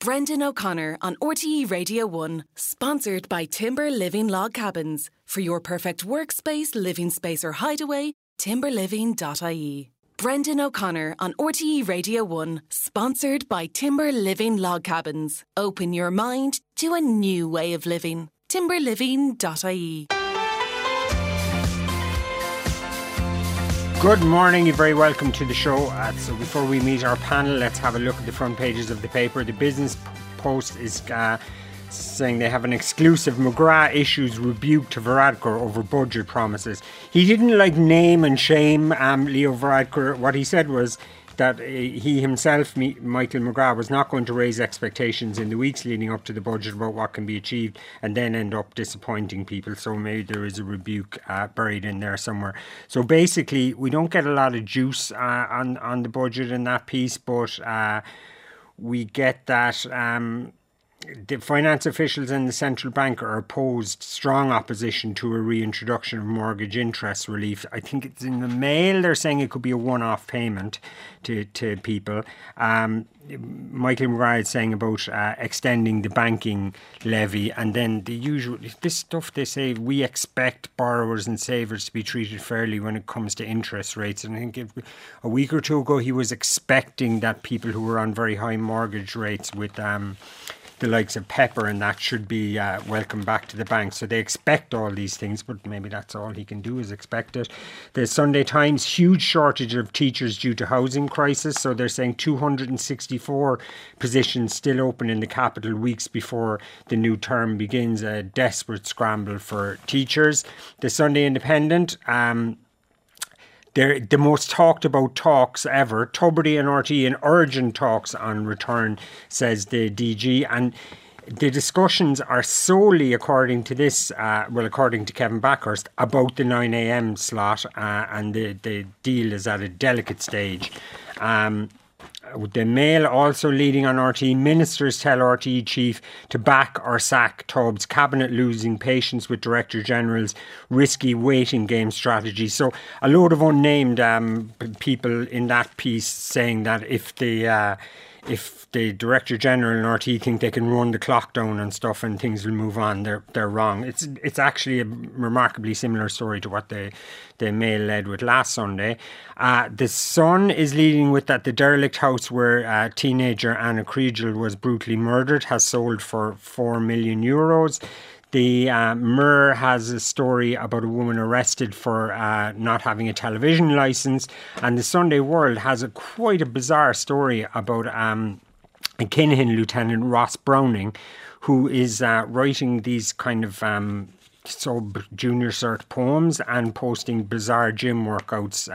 Brendan O'Connor on RTE Radio 1, sponsored by Timber Living Log Cabins. For your perfect workspace, living space or hideaway, timberliving.ie. Brendan O'Connor on RTE Radio 1, sponsored by Timber Living Log Cabins. Open your mind to a new way of living. timberliving.ie. Good morning, you're very welcome to the show. So before we meet our panel, let's have a look at the front pages of the paper. The Business Post is saying they have an exclusive. McGrath issues rebuke to Varadkar over budget promises. He didn't name and shame Leo Varadkar. What he said was that he himself, Michael McGrath, was not going to raise expectations in the weeks leading up to the budget about what can be achieved and then end up disappointing people. So maybe there is a rebuke buried in there somewhere. So basically, we don't get a lot of juice on the budget in that piece, but we get that the finance officials and the central bank are opposed strong opposition to a reintroduction of mortgage interest relief. I think it's in the Mail. They're saying it could be a one-off payment to people. Michael McGrath is saying about extending the banking levy, and then the usual this stuff they say we expect borrowers and savers to be treated fairly when it comes to interest rates. And I think a week or two ago he was expecting that people who were on very high mortgage rates with the likes of Pepper and that should be welcome back to the bank. So they expect all these things, but maybe that's all he can do is expect it. The Sunday Times, huge shortage of teachers due to housing crisis. So they're saying 264 positions still open in the capital weeks before the new term begins. A desperate scramble for teachers. The Sunday Independent, they're the most talked about talks ever. Tubridy and RTE in urgent talks on return, says the DG. And the discussions are solely, according to this, according to Kevin Backhurst, about the 9 a.m. slot, and the deal is at a delicate stage. The Mail also leading on RTE. Ministers tell RTE chief to back or sack Tubbs. Cabinet losing patience with Director General's risky waiting game strategy. So a load of unnamed people in that piece saying that if the Director General and RTE think they can run the clock down and stuff and things will move on, they're wrong. It's actually a remarkably similar story to what the Mail led with last Sunday. The Sun is leading with that the derelict house where teenager Anna Kriegel was brutally murdered has sold for €4 million. The Mirror has a story about a woman arrested for not having a television licence, and the Sunday World has quite a bizarre story about a Kinahan Lieutenant Ross Browning, who is writing these kind of sub-junior cert poems and posting bizarre gym workouts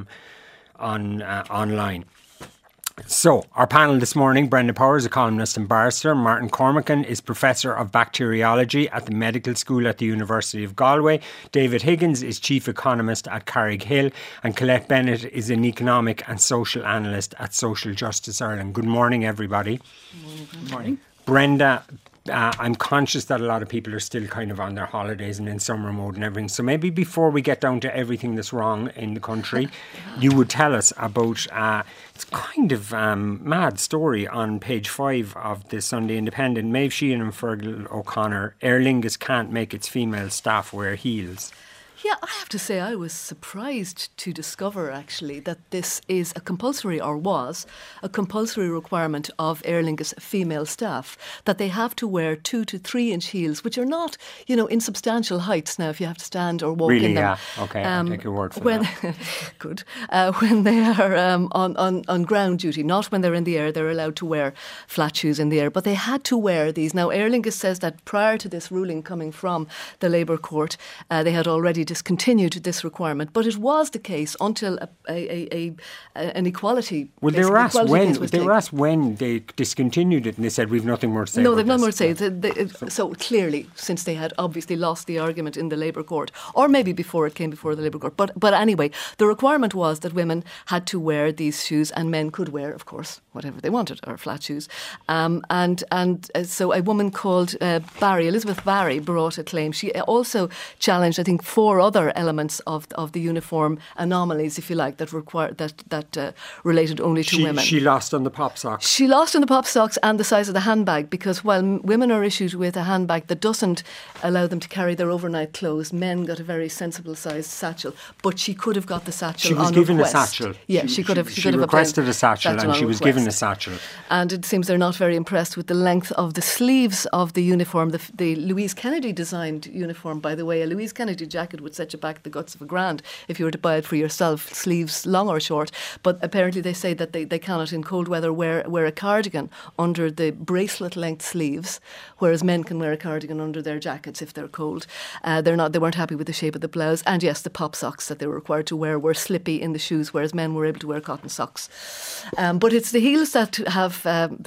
online. So, our panel this morning, Brenda Power is a columnist and barrister. Martin Cormacan is Professor of Bacteriology at the Medical School at the University of Galway. David Higgins is Chief Economist at Carrickhill. And Colette Bennett is an Economic and Social Analyst at Social Justice Ireland. Good morning, everybody. Good morning. Brenda, I'm conscious that a lot of people are still kind of on their holidays and in summer mode and everything. So maybe before we get down to everything that's wrong in the country, you would tell us about it's kind of mad story on page 5 of the Sunday Independent. Maeve Sheehan and Fergal O'Connor, Aer Lingus can't make its female staff wear heels. Yeah, I have to say I was surprised to discover actually that this is a compulsory, or was a compulsory requirement of Aer Lingus female staff, that they have to wear 2 to 3 inch heels, which are not, insubstantial heights now if you have to stand or walk in them. Yeah, okay, I'll take your word for that. Good. When they are on ground duty, not when they're in the air, they're allowed to wear flat shoes in the air, but they had to wear these. Now, Aer Lingus says that prior to this ruling coming from the Labour Court, they had already discontinued this requirement, but it was the case until an equality. Well, they were asked when they discontinued it, and they said we've nothing more to say. No, they've nothing more to say. So clearly, since they had obviously lost the argument in the Labour Court, or maybe before it came before the Labour Court, but anyway, the requirement was that women had to wear these shoes, and men could wear, of course, whatever they wanted, or flat shoes. So a woman called Elizabeth Barry, brought a claim. She also challenged, I think, 4 other elements of the uniform anomalies, if you like, that related only to women. She lost on the pop socks. She lost on the pop socks and the size of the handbag, because while women are issued with a handbag that doesn't allow them to carry their overnight clothes, men got a very sensible sized satchel. But she could have got the satchel. She was given a satchel. Yeah, she could have. She requested a satchel, and she was given a satchel. And it seems they're not very impressed with the length of the sleeves of the uniform. The Louise Kennedy designed uniform, by the way, a Louise Kennedy jacket would set you back the guts of a grand if you were to buy it for yourself, sleeves long or short. But apparently they say that they cannot in cold weather wear a cardigan under the bracelet length sleeves, whereas men can wear a cardigan under their jackets if they're cold. They weren't happy with the shape of the blouse, and yes, the pop socks that they were required to wear were slippy in the shoes, whereas men were able to wear cotton socks. But it's the heels that have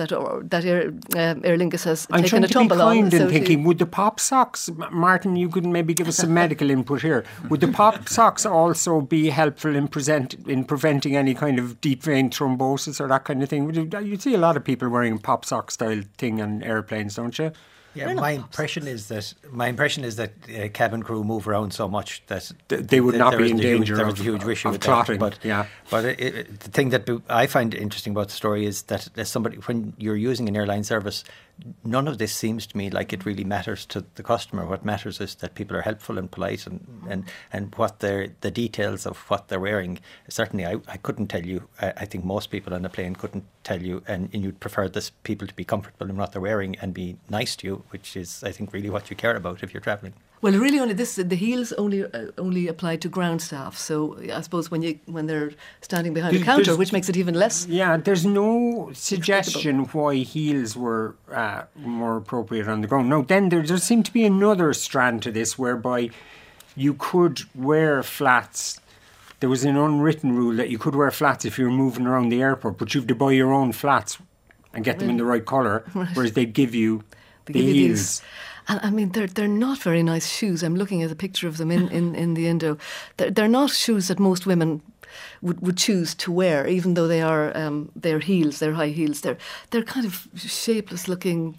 Aer Lingus has taken a tumble on. I'm thinking, would the pop socks, Martin, you could maybe give us some medical input here. Would the pop socks also be helpful in preventing any kind of deep vein thrombosis or that kind of thing? You see a lot of people wearing a pop sock style thing on airplanes, don't you? Yeah, my impression is that cabin crew move around so much that they would not be in danger of huge issue with clotting. But the thing that I find interesting about the story is that as somebody, when you're using an airline service, none of this seems to me like it really matters to the customer. What matters is that people are helpful and polite, and what the details of what they're wearing. Certainly, I couldn't tell you. I think most people on the plane couldn't tell you, and you'd prefer this people to be comfortable in what they're wearing and be nice to you, which is, I think, really what you care about if you're travelling. Well, really, the heels only apply to ground staff. So I suppose when they're standing behind a counter, which makes it even less. Yeah, there's no suggestion why heels were more appropriate on the ground. No, then there seemed to be another strand to this whereby you could wear flats. There was an unwritten rule that you could wear flats if you were moving around the airport, but you have to buy your own flats and get them in the right colour, whereas they give you the heels. And I mean, they're not very nice shoes. I'm looking at a picture of them in the Indo. They're not shoes that most women would choose to wear, even though they're heels, they're high heels. They're kind of shapeless looking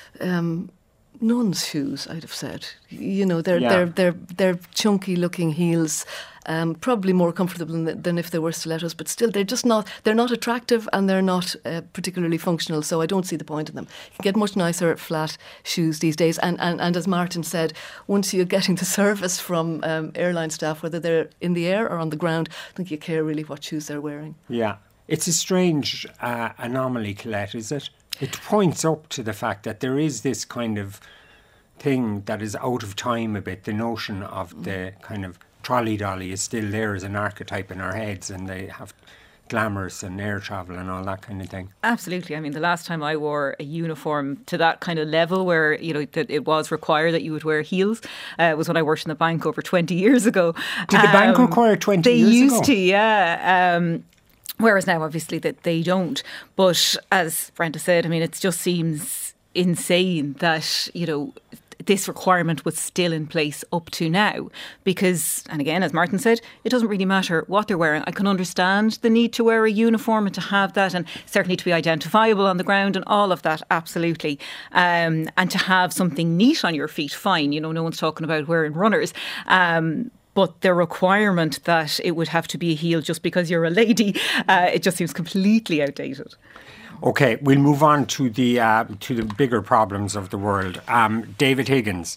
nun's shoes, I'd have said. You know, they're chunky looking heels. Probably more comfortable than if they were stilettos, but still they're not attractive, and they're not particularly functional, so I don't see the point in them. You can get much nicer flat shoes these days, and as Martin said, once you're getting the service from airline staff, whether they're in the air or on the ground, I don't think you care really what shoes they're wearing. Yeah, it's a strange anomaly, Colette, is it? It points up to the fact that there is this kind of thing that is out of time a bit. The notion of the kind of trolley dolly is still there as an archetype in our heads, and they have glamorous and air travel and all that kind of thing. Absolutely. I mean, the last time I wore a uniform to that kind of level where, you know, that it was required that you would wear heels was when I worked in the bank over 20 years ago. Did the bank require 20 years ago? They used to, yeah. Whereas now, obviously, that they don't. But as Brenda said, I mean, it just seems insane that, you know, this requirement was still in place up to now because, and again, as Martin said, it doesn't really matter what they're wearing. I can understand the need to wear a uniform and to have that, and certainly to be identifiable on the ground and all of that, absolutely. And to have something neat on your feet, fine. You know, no one's talking about wearing runners. But the requirement that it would have to be a heel just because you're a lady, it just seems completely outdated. Okay, we'll move on to the bigger problems of the world. David Higgins.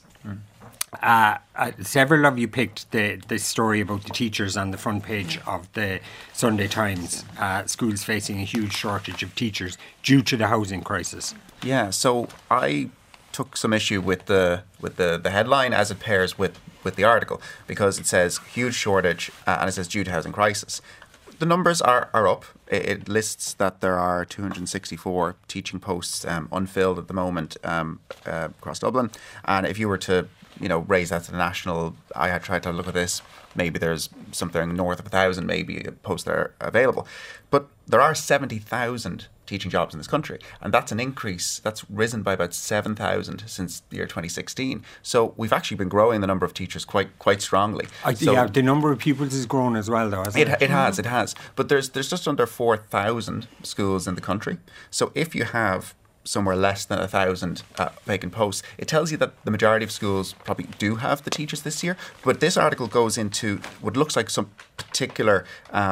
Several of you picked the story about the teachers on the front page of the Sunday Times. Schools facing a huge shortage of teachers due to the housing crisis. Yeah, so I took some issue with the headline as it pairs with the article, because it says huge shortage and it says due to housing crisis. The numbers are up. It lists that there are 264 teaching posts unfilled at the moment across Dublin. And if you were to, raise that to the national, I had tried to look at this. Maybe there's something north of 1,000 maybe posts that are available. But there are 70,000 teaching jobs in this country. And that's an increase. That's risen by about 7,000 since the year 2016. So we've actually been growing the number of teachers quite strongly. The number of pupils has grown as well, though, hasn't it? It has. But there's just under 4,000 schools in the country. So if you have somewhere less than 1,000 vacant posts, it tells you that the majority of schools probably do have the teachers this year. But this article goes into what looks like some particular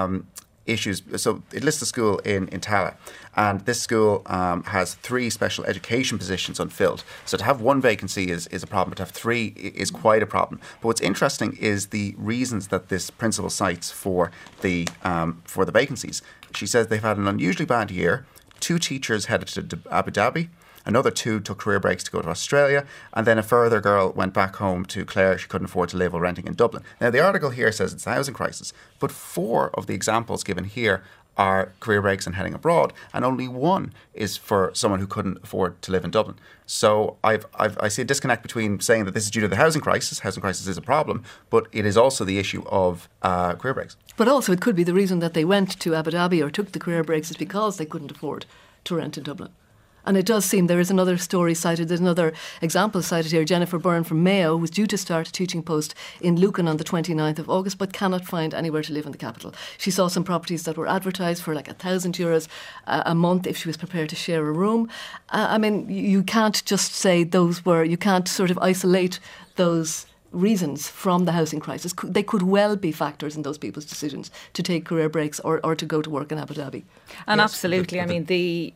issues. So it lists a school in Tallaght, and this school has 3 special education positions unfilled. So to have 1 vacancy is a problem, but to have 3 is quite a problem. But what's interesting is the reasons that this principal cites for the vacancies. She says they've had an unusually bad year. 2 teachers headed to Abu Dhabi. Another 2 took career breaks to go to Australia, and then a further girl went back home to Clare. She couldn't afford to live while renting in Dublin. Now, the article here says it's a housing crisis, but 4 of the examples given here are career breaks and heading abroad, and only 1 is for someone who couldn't afford to live in Dublin. So I see a disconnect between saying that this is due to the housing crisis. Housing crisis is a problem, but it is also the issue of career breaks. But also it could be the reason that they went to Abu Dhabi or took the career breaks is because they couldn't afford to rent in Dublin. And it does seem there is another story cited, there's another example cited here. Jennifer Byrne from Mayo was due to start a teaching post in Lucan on the 29th of August but cannot find anywhere to live in the capital. She saw some properties that were advertised for like €1,000 a month if she was prepared to share a room. I mean, you can't just say you can't sort of isolate those reasons from the housing crisis. They could well be factors in those people's decisions to take career breaks or to go to work in Abu Dhabi. And yes, absolutely, I mean,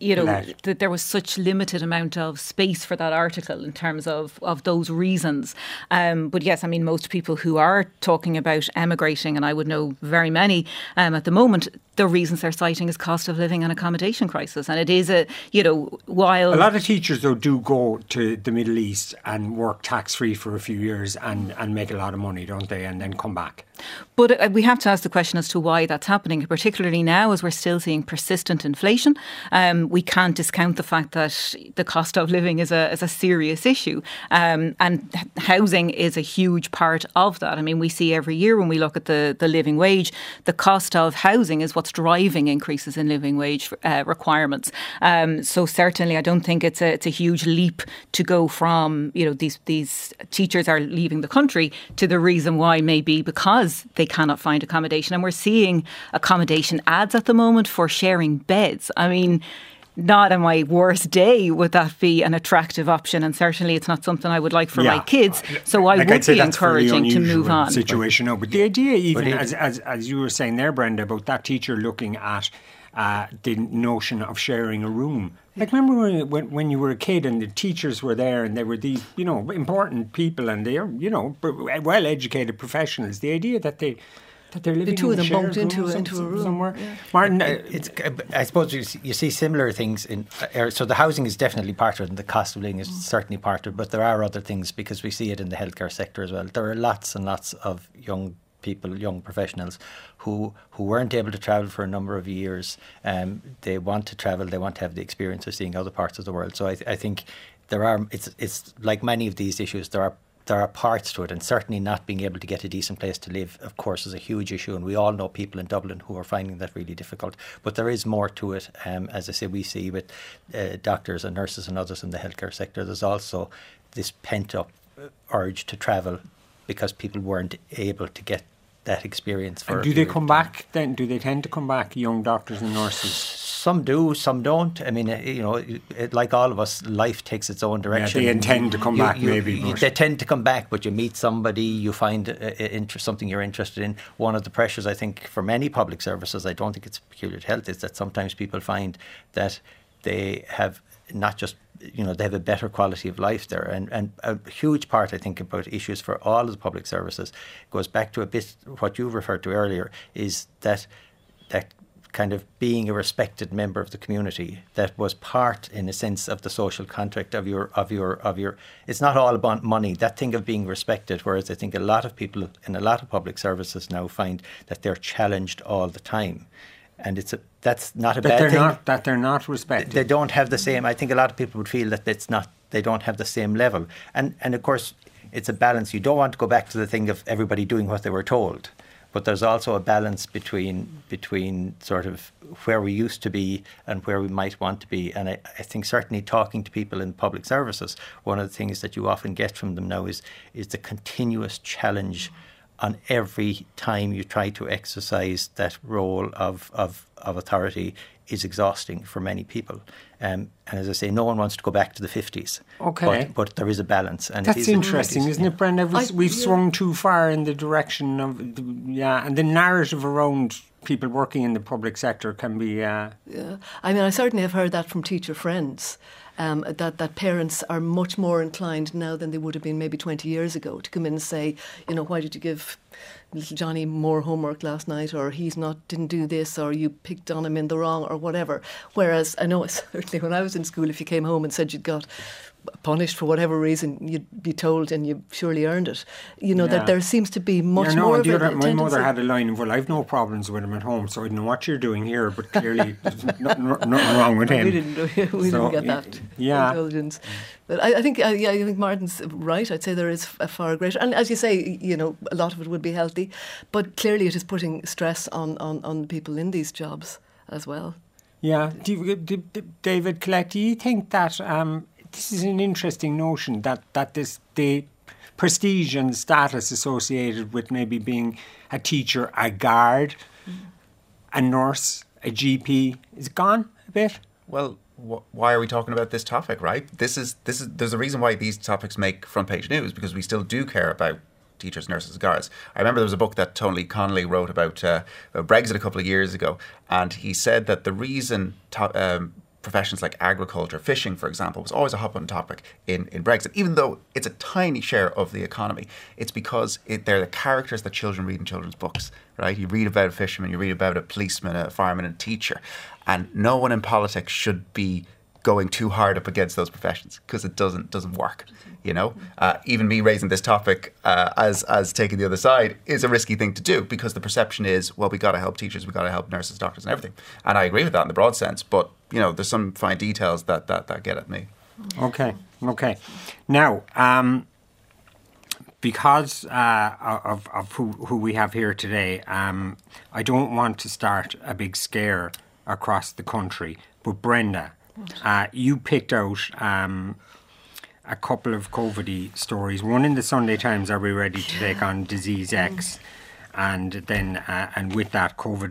there was such limited amount of space for that article in terms of those reasons. But yes, I mean, most people who are talking about emigrating, and I would know very many at the moment, the reasons they're citing is cost of living and accommodation crisis. And it is while a lot of teachers though do go to the Middle East and work tax-free for a few years and make a lot of money, don't they, and then come back. But we have to ask the question as to why that's happening, particularly now as we're still seeing persistent inflation. We can't discount the fact that the cost of living is a serious issue, and housing is a huge part of that. I mean, we see every year when we look at the living wage, the cost of housing is what's driving increases in living wage requirements. So certainly I don't think it's a huge leap to go from, these teachers are leaving the country to the reason why may be because they cannot find accommodation. And we're seeing accommodation ads at the moment for sharing beds. I mean, not on my worst day would that be an attractive option, and certainly it's not something I would like for my kids. So I would be encouraging to move on. Situation, no, but the idea, even as you were saying there, Brenda, about that teacher looking at the notion of sharing a room. Like, remember when you were a kid and the teachers were there and they were these, important people and they are, well-educated professionals. The idea that they're living the two of them bumped into a room somewhere. Yeah. Martin, I suppose you see similar things in. So the housing is definitely part of it, and the cost of living is certainly part of it. But there are other things because we see it in the healthcare sector as well. There are lots and lots of young people, young professionals who weren't able to travel for a number of years. They want to travel. They want to have the experience of seeing other parts of the world. So I think there are. It's like many of these issues. There are parts to it, and certainly not being able to get a decent place to live, of course, is a huge issue. And we all know people in Dublin who are finding that really difficult. But there is more to it. As I say, we see with doctors and nurses and others in the healthcare sector, there's also this pent-up urge to travel because people weren't able to get that experience. And do they come back then? Do they tend to come back, young doctors and nurses? Some do, some don't. I mean, like all of us, life takes its own direction. Yeah, they intend to come back, maybe. They tend to come back, but you meet somebody, you find something you're interested in. One of the pressures, I think, for many public services, I don't think it's peculiar to health, is that sometimes people find that they have not just they have a better quality of life there, and a huge part, I think, about issues for all of the public services goes back to a bit what you referred to earlier, is that kind of being a respected member of the community that was part, in a sense, of the social contract of your. It's not all about money. That thing of being respected, whereas I think a lot of people in a lot of public services now find that they're challenged all the time. And that's not a bad thing. That they're not respected. They don't have the same. I think a lot of people would feel that they don't have the same level. And of course, it's a balance. You don't want to go back to the thing of everybody doing what they were told. But there's also a balance between sort of where we used to be and where we might want to be. And I think certainly talking to people in public services, one of the things that you often get from them now is the continuous challenge on every time you try to exercise that role of authority is exhausting for many people. And as I say, no one wants to go back to the 50s. Okay. But there is a balance. And that's interesting, isn't it, Brenda? We've swung too far in the direction of, and the narrative around people working in the public sector can be... Yeah, I mean, I certainly have heard that from teacher friends. That parents are much more inclined now than they would have been maybe 20 years ago to come in and say, why did you give little Johnny more homework last night, or didn't do this, or you picked on him in the wrong, or whatever. Whereas I know certainly when I was in school, if you came home and said you'd got punished for whatever reason, you'd be told, and you surely earned it. That there seems to be much more of a my mother had a line of, well, I've no problems with him at home, so I don't know what you're doing here, but clearly there's nothing wrong with him. We didn't get that indulgence. But I think Martin's right. I'd say there is a far greater, and as you say, a lot of it would be healthy, but clearly it is putting stress on people in these jobs as well. Yeah. David Collette, do you think that this is an interesting notion that the prestige and status associated with maybe being a teacher, a guard, a nurse, a GP is gone a bit? Well, why are we talking about this topic, right? This is. There's a reason why these topics make front page news, because we still do care about teachers, nurses, guards. I remember there was a book that Tony Connolly wrote about Brexit a couple of years ago, and he said that the reason professions like agriculture, fishing, for example, was always a hot-button topic in Brexit, even though it's a tiny share of the economy. It's because they're the characters that children read in children's books, right? You read about a fisherman, you read about a policeman, a fireman, and a teacher, and no one in politics should be going too hard up against those professions, because it doesn't work. Even me raising this topic as taking the other side is a risky thing to do, because the perception is, well, we got to help teachers, we got to help nurses, doctors, and everything. And I agree with that in the broad sense, but there's some fine details that get at me. Okay. Now, because of who we have here today, I don't want to start a big scare across the country. But Brenda, you picked out a couple of COVID-y stories. One in the Sunday Times, are we ready to take on Disease X? And then, and with that, COVID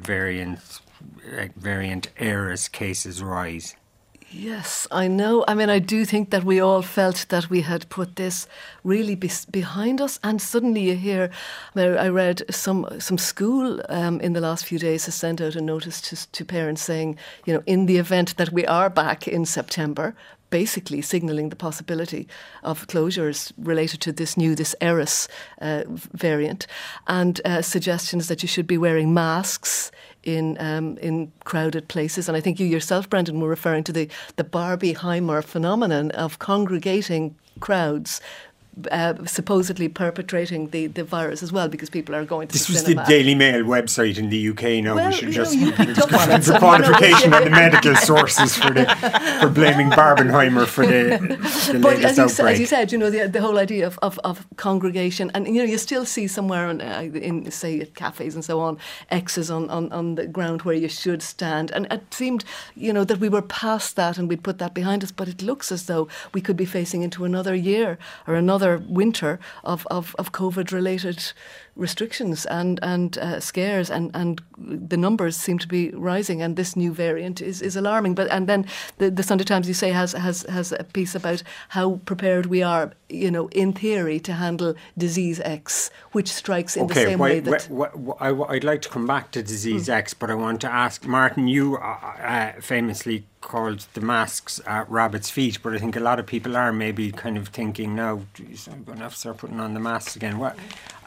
variant Eris cases rise. Yes, I know. I mean, I do think that we all felt that we had put this really behind us, and suddenly you hear, I read some school in the last few days has sent out a notice to parents saying, in the event that we are back in September, basically signalling the possibility of closures related to this Eris variant, and suggestions that you should be wearing masks in crowded places. And I think you yourself, Brendan, were referring to the Barbieheimer phenomenon of congregating crowds, supposedly perpetrating the virus as well, because people are going to this the was cinema. the Daily Mail website in the UK now. Well, we should you just the qualification on the medical sources for blaming Barbenheimer for the latest outbreak. As you said, the whole idea of congregation, and you still see somewhere in say at cafes and so on, X's on the ground where you should stand, and it seemed that we were past that and we'd put that behind us, but it looks as though we could be facing into another year or another winter of COVID-related restrictions and scares, and the numbers seem to be rising, and this new variant is alarming. And then the Sunday Times, you say, has a piece about how prepared we are, in theory, to handle Disease X, which strikes in the same way that... I'd like to come back to Disease X, but I want to ask, Martin, you famously called the masks rabbit's feet, but I think a lot of people are maybe kind of thinking, now, geez, I'm going to have to start putting on the masks again. What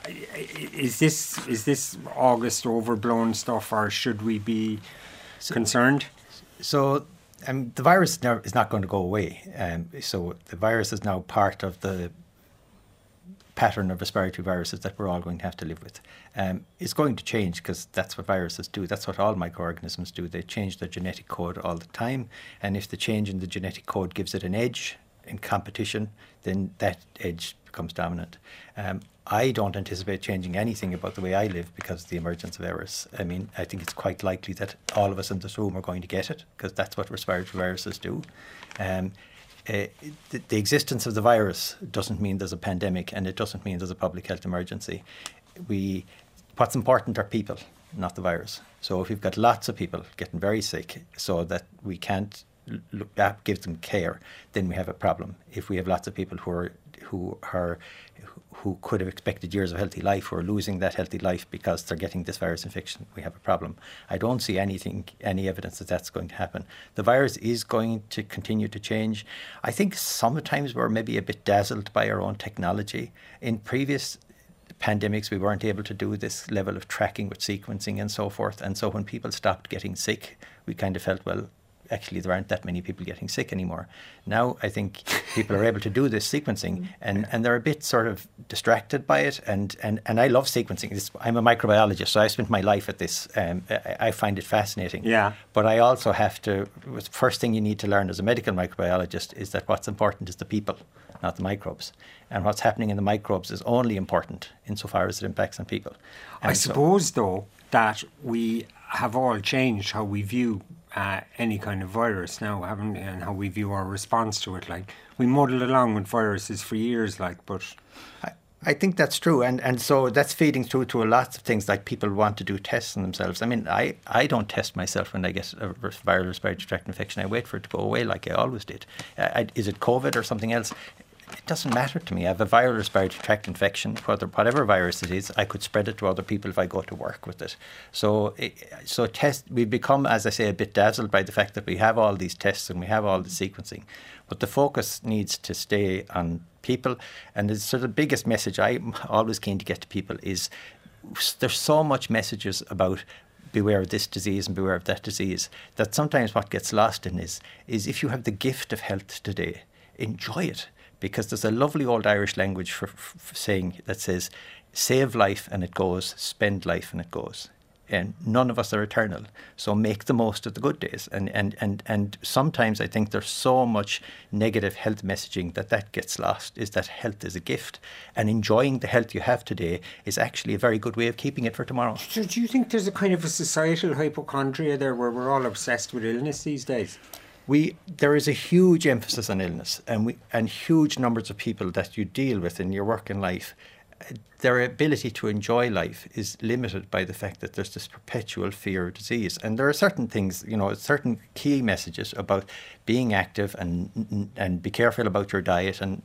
is this August overblown stuff, or should we be concerned? So the virus is not going to go away. So the virus is now part of the pattern of respiratory viruses that we're all going to have to live with. It's going to change, because that's what viruses do. That's what all microorganisms do. They change their genetic code all the time. And if the change in the genetic code gives it an edge in competition, then that edge becomes dominant. I don't anticipate changing anything about the way I live because of the emergence of Eris. I mean, I think it's quite likely that all of us in this room are going to get it, because that's what respiratory viruses do. The existence of the virus doesn't mean there's a pandemic, and it doesn't mean there's a public health emergency. what's important are people, not the virus. So if we've got lots of people getting very sick so that we can't give them care, then we have a problem. If we have lots of people who could have expected years of healthy life, who are losing that healthy life because they're getting this virus infection, we have a problem. I don't see any evidence that that's going to happen. The virus is going to continue to change. I think sometimes we're maybe a bit dazzled by our own technology. In previous pandemics, we weren't able to do this level of tracking with sequencing and so forth. And so when people stopped getting sick, we kind of felt, well, actually there aren't that many people getting sick anymore. Now I think people are able to do this sequencing and they're a bit sort of distracted by it. And I love sequencing. I'm a microbiologist, so I spent my life at this. I find it fascinating. Yeah. But I also have to, the first thing you need to learn as a medical microbiologist is that what's important is the people, not the microbes. And what's happening in the microbes is only important insofar as it impacts on people. And I suppose, though, that we have all changed how we view any kind of virus now, haven't we? And how we view our response to it. Like, we muddled along with viruses for years, like, but... I think that's true, and so that's feeding through to a lot of things, like people want to do tests on themselves. I mean, I don't test myself when I get a viral respiratory tract infection. I wait for it to go away like I always did. Is it COVID or something else? It doesn't matter to me. I have a viral respiratory tract infection, whatever virus it is, I could spread it to other people if I go to work with it. So we've become, as I say, a bit dazzled by the fact that we have all these tests and we have all the sequencing. But the focus needs to stay on people. And the sort of biggest message I'm always keen to get to people is there's so much messages about beware of this disease and beware of that disease that sometimes what gets lost in is if you have the gift of health today, enjoy it. Because there's a lovely old Irish language for saying that says, save life and it goes, spend life and it goes. And none of us are eternal. So make the most of the good days. And sometimes I think there's so much negative health messaging that gets lost, is that health is a gift. And enjoying the health you have today is actually a very good way of keeping it for tomorrow. So do you think there's a kind of a societal hypochondria there where we're all obsessed with illness these days? There is a huge emphasis on illness, and huge numbers of people that you deal with in your work and life, their ability to enjoy life is limited by the fact that there's this perpetual fear of disease. And there are certain things, certain key messages about being active and be careful about your diet and,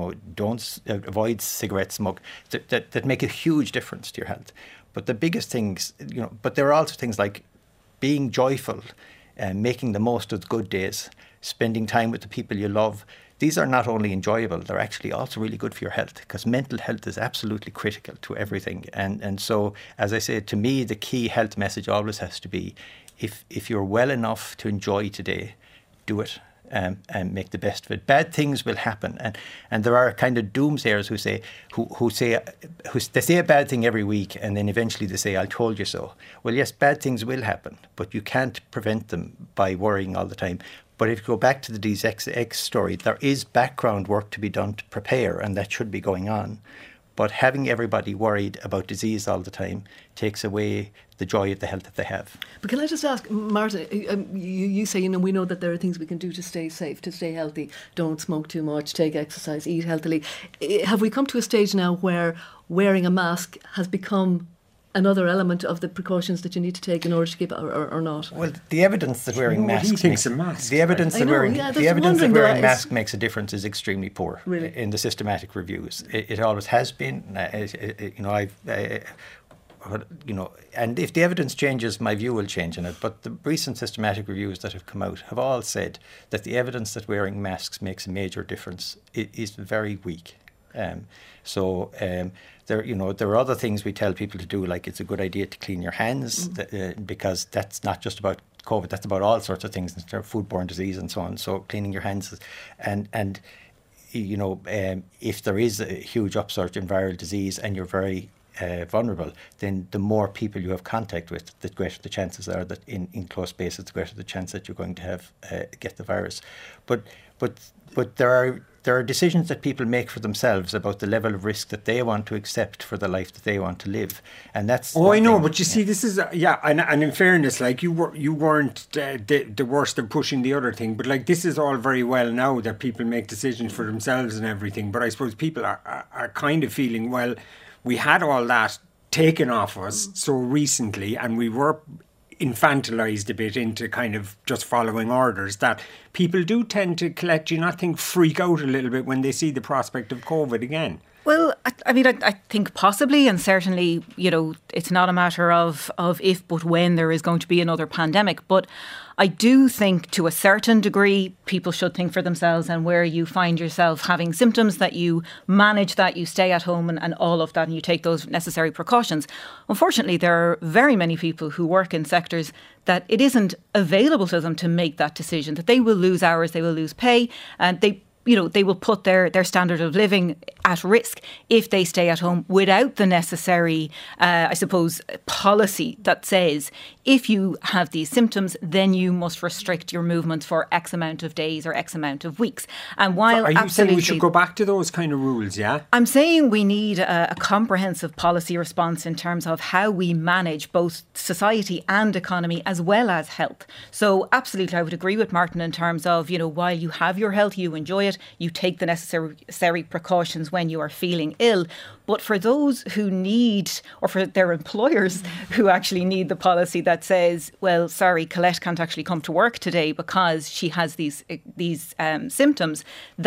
don't avoid cigarette smoke that make a huge difference to your health. But the biggest things, but there are also things like being joyful, making the most of the good days, spending time with the people you love. These are not only enjoyable, they're actually also really good for your health, because mental health is absolutely critical to everything. And so, as I say, to me, the key health message always has to be, if you're well enough to enjoy today, do it. And make the best of it. Bad things will happen, and there are kind of doomsayers who say a bad thing every week, and then eventually they say, "I told you so." Well, yes, bad things will happen, but you can't prevent them by worrying all the time. But if you go back to the DXX story, there is background work to be done to prepare, and that should be going on. But having everybody worried about disease all the time takes away the joy of the health that they have. But can I just ask, Martin, you say, we know that there are things we can do to stay safe, to stay healthy, don't smoke too much, take exercise, eat healthily. Have we come to a stage now where wearing a mask has become another element of the precautions that you need to take in order to keep, or not? Well, the evidence that wearing masks masks makes a difference is extremely poor. Really? In the systematic reviews. It always has been. And if the evidence changes, my view will change in it. But the recent systematic reviews that have come out have all said that the evidence that wearing masks makes a major difference is very weak. There are other things we tell people to do, like it's a good idea to clean your hands, because that's not just about COVID, that's about all sorts of things, foodborne disease and so on. So cleaning your hands, and if there is a huge upsurge in viral disease and you're very vulnerable, then the more people you have contact with, the greater the chances are that in close spaces, the greater the chance that you're going to have get the virus. But there are decisions that people make for themselves about the level of risk that they want to accept for the life that they want to live, and that's. Oh, I know, but you see, this is and in fairness, like you weren't the worst of pushing the other thing, but like this is all very well now that people make decisions for themselves and everything. But I suppose people are kind of feeling, well, we had all that taken off us so recently, and we were infantilized a bit into kind of just following orders, that people do tend to do you not think, freak out a little bit when they see the prospect of COVID again? Well, I think possibly, and certainly, it's not a matter of if, but when there is going to be another pandemic. But I do think, to a certain degree, people should think for themselves, and where you find yourself having symptoms, that you manage that, you stay at home and all of that, and you take those necessary precautions. Unfortunately, there are very many people who work in sectors that it isn't available to them to make that decision, that they will lose hours, they will lose pay, and they will put their standard of living at risk if they stay at home without the necessary, policy that says if you have these symptoms, then you must restrict your movements for X amount of days or X amount of weeks. And while are you saying we should go back to those kind of rules, yeah? I'm saying we need a comprehensive policy response in terms of how we manage both society and economy as well as health. So absolutely, I would agree with Martin in terms of, while you have your health, you enjoy it, you take the necessary precautions when you are feeling ill. But for those who need, or for their employers who actually need the policy that says, well, sorry, Colette can't actually come to work today because she has these symptoms,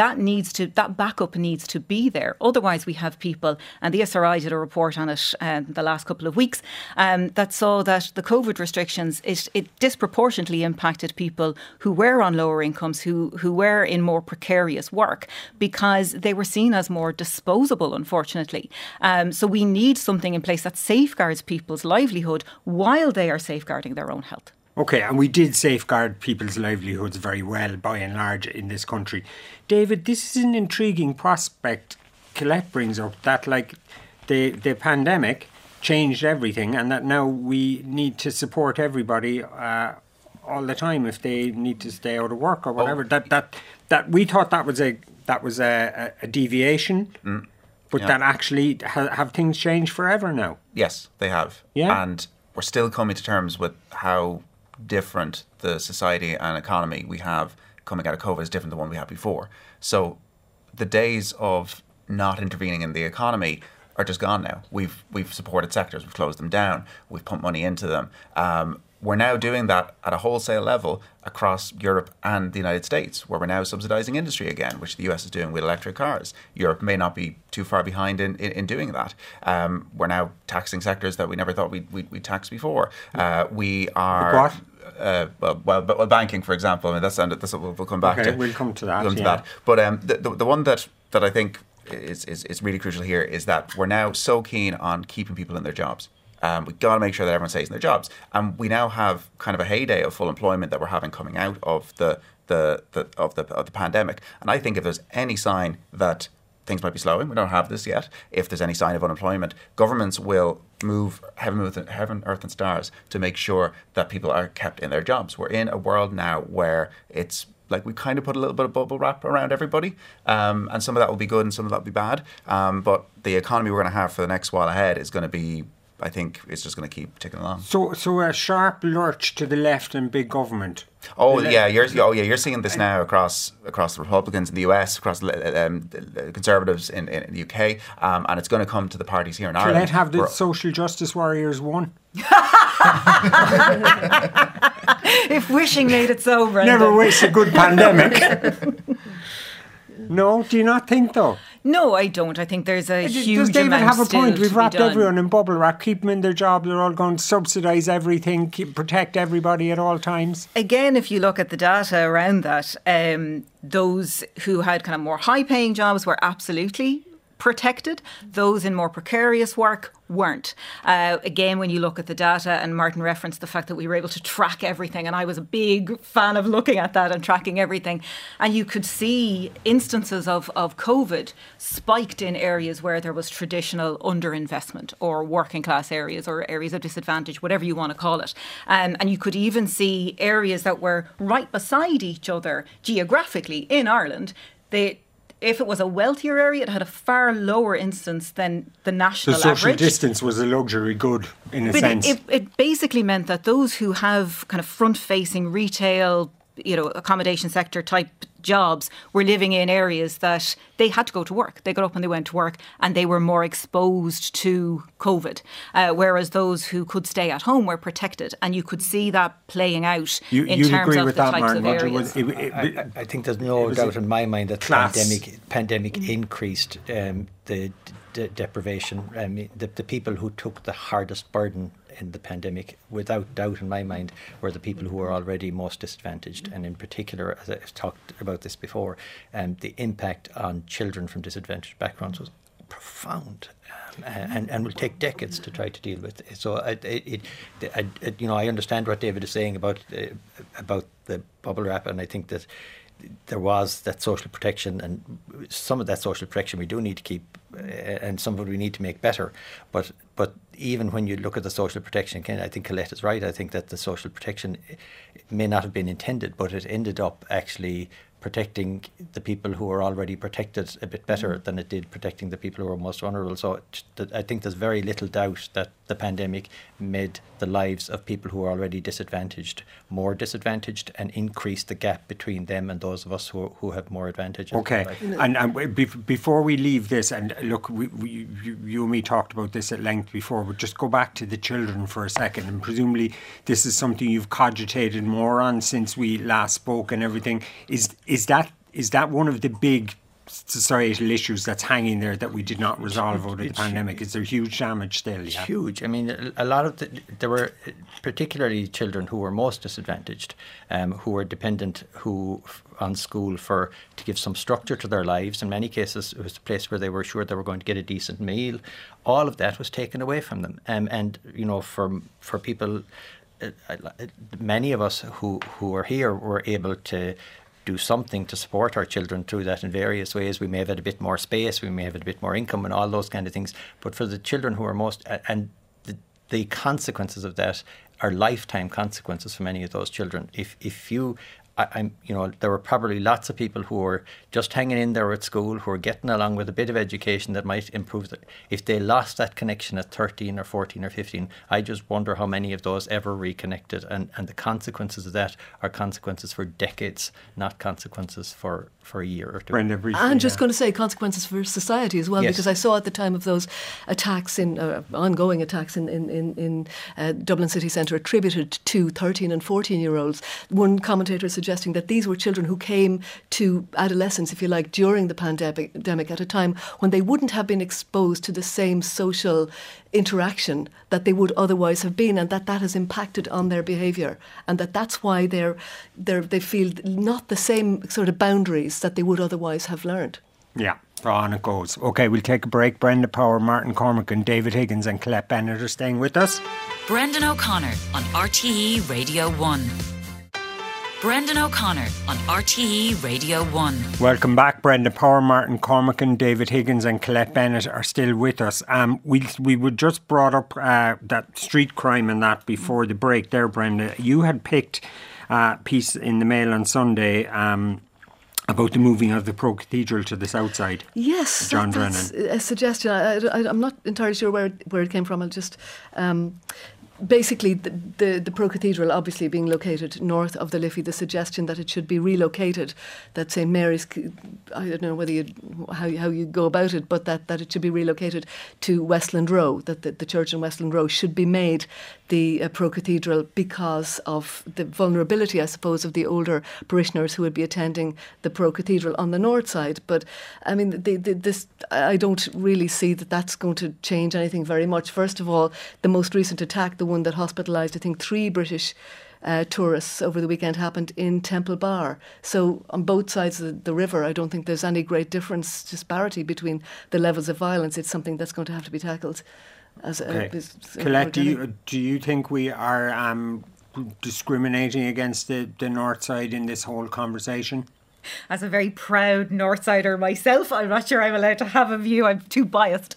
that backup needs to be there. Otherwise, we have people, and the SRI did a report on it the last couple of weeks, that saw that the COVID restrictions, it disproportionately impacted people who were on lower incomes, who were in more precarious work, because they were seen as more disposable, unfortunately. So we need something in place that safeguards people's livelihood while they are safeguarding their own health. OK, and we did safeguard people's livelihoods very well, by and large, in this country. David, this is an intriguing prospect Colette brings up, that the pandemic changed everything, and that now we need to support everybody all the time if they need to stay out of work or whatever. That we thought that was a deviation. But that actually, have things changed forever now? Yes, they have. Yeah. And we're still coming to terms with how different the society and economy we have coming out of COVID is different than the one we had before. So the days of not intervening in the economy are just gone now. We've supported sectors, we've closed them down, we've pumped money into them. We're now doing that at a wholesale level across Europe and the United States, where we're now subsidising industry again, which the US is doing with electric cars. Europe may not be too far behind in doing that. We're now taxing sectors that we never thought we'd tax before. We are... What? Well, banking, for example. I mean, that's what we'll come back to. Okay, we'll come to that. But the one that I think is really crucial here is that we're now so keen on keeping people in their jobs. We've got to make sure that everyone stays in their jobs. And we now have kind of a heyday of full employment that we're having coming out of the pandemic. And I think if there's any sign that things might be slowing, we don't have this yet, if there's any sign of unemployment, governments will move heaven, earth and stars to make sure that people are kept in their jobs. We're in a world now where it's like we kind of put a little bit of bubble wrap around everybody, and some of that will be good and some of that will be bad. But the economy we're going to have for the next while ahead is going to be, I think, it's just going to keep ticking along. So a sharp lurch to the left and big government. You're seeing this now across the Republicans in the US, across the Conservatives in the UK, and it's going to come to the parties here in Ireland. Let have the social justice warriors won. If wishing made it so, Brendan. Never waste a good pandemic. No, do you not think though? No, I don't. I think there's a huge Does David amount have a point? still We've to wrapped be done. everyone in bubble wrap, keep them in their job. They're all going to subsidise everything, protect everybody at all times. Again, if you look at the data around that, those who had kind of more high-paying jobs were absolutely protected. Those in more precarious work weren't. Again, when you look at the data, and Martin referenced the fact that we were able to track everything, and I was a big fan of looking at that and tracking everything, and you could see instances of COVID spiked in areas where there was traditional underinvestment, or working class areas, or areas of disadvantage, whatever you want to call it. And you could even see areas that were right beside each other geographically in Ireland. If it was a wealthier area, it had a far lower instance than the national average. The social distance was a luxury good, in a sense. It basically meant that those who have kind of front-facing retail, accommodation sector type jobs were living in areas that they had to go to work. They got up and they went to work, and they were more exposed to COVID, whereas those who could stay at home were protected. And you could see that playing out in terms of the types of areas. I think there's no doubt in my mind that the pandemic increased the deprivation. I mean, the people who took the hardest burden in the pandemic, without doubt in my mind, were the people who were already most disadvantaged. And in particular, as I've talked about this before, the impact on children from disadvantaged backgrounds was profound. And will take decades to try to deal with. So, I understand what David is saying about the bubble wrap, and I think that there was that social protection, and some of that social protection we do need to keep, and some of it we need to make better. But even when you look at the social protection, I think Colette is right. I think that the social protection may not have been intended, but it ended up actually protecting the people who were already protected a bit better than it did protecting the people who were most vulnerable. So I think there's very little doubt that the pandemic made the lives of people who are already disadvantaged more disadvantaged, and increased the gap between them and those of us who have more advantages. Okay, and before we leave this, and look, you and me talked about this at length before, but just go back to the children for a second, and presumably this is something you've cogitated more on since we last spoke and everything. Is that one of the big societal issues that's hanging there that we did not resolve out of the pandemic? Is there huge damage still? It's huge. I mean, a lot of there were particularly children who were most disadvantaged, who were dependent on school to give some structure to their lives. In many cases, it was a place where they were sure they were going to get a decent meal. All of that was taken away from them. And for people, many of us who are here were able to do something to support our children through that in various ways. We may have had a bit more space, we may have had a bit more income and all those kind of things. But for the children who are most, and the consequences of that are lifetime consequences for many of those children. There were probably lots of people who were just hanging in there at school, who were getting along with a bit of education that might improve that. If they lost that connection at 13 or 14 or 15, I just wonder how many of those ever reconnected. And the consequences of that are consequences for decades, not consequences for a year or two. Brenda, briefly, I'm just going to say consequences for society as well, because I saw at the time of those attacks, ongoing attacks in Dublin city centre attributed to 13 and 14-year-olds, one commentator suggesting that these were children who came to adolescence, if you like, during the pandemic at a time when they wouldn't have been exposed to the same social interaction that they would otherwise have been, and that has impacted on their behaviour, and that's why they feel not the same sort of boundaries that they would otherwise have learned. Yeah, on it goes. Okay, we'll take a break. Brenda Power, Martin Cormack and David Higgins and Colette Bennett are staying with us. Brendan O'Connor on RTE Radio 1. Brendan O'Connor on RTE Radio 1. Welcome back. Brenda Power, Martin Cormack and David Higgins and Colette Bennett are still with us. We would just brought up that street crime and that before the break there, Brenda. You had picked a piece in the Mail on Sunday about the moving of the Pro Cathedral to the south side. Yes, John that's Drennan. A suggestion. I'm not entirely sure where it came from. I'll just... Basically, the Pro Cathedral obviously being located north of the Liffey, the suggestion that it should be relocated, that St Mary's, I don't know whether how you go about it, but that it should be relocated to Westland Row, that the church in Westland Row should be made the Pro Cathedral because of the vulnerability, I suppose, of the older parishioners who would be attending the Pro Cathedral on the north side. But, I mean, I don't really see that that's going to change anything very much. First of all, the most recent attack, the one that hospitalised, I think, 3 British tourists over the weekend, happened in Temple Bar. So on both sides of the river, I don't think there's any great disparity between the levels of violence. It's something that's going to have to be tackled. Colette, do you think we are discriminating against the north side in this whole conversation? As a very proud Northsider myself, I'm not sure I'm allowed to have a view. I'm too biased.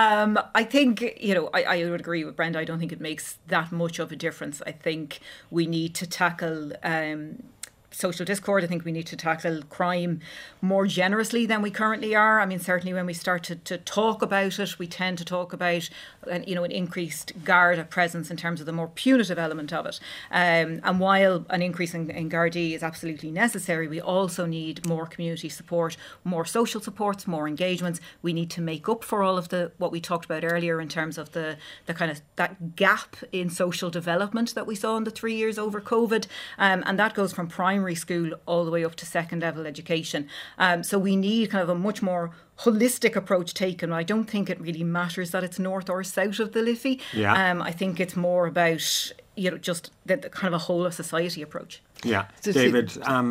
I think, I would agree with Brenda. I don't think it makes that much of a difference. I think we need to tackle social discord. I think we need to tackle crime more generously than we currently are. I mean, certainly when we start to talk about it, we tend to talk about an increased Garda presence in terms of the more punitive element of it. And while an increase in Gardaí is absolutely necessary, we also need more community support, more social supports, more engagements. We need to make up for all of what we talked about earlier in terms of the kind of that gap in social development that we saw in the 3 years over COVID. And that goes from primary school all the way up to second level education. So we need kind of a much more holistic approach taken. I don't think it really matters that it's north or south of the Liffey. Yeah. I think it's more about just the kind of a whole of society approach. Yeah, David.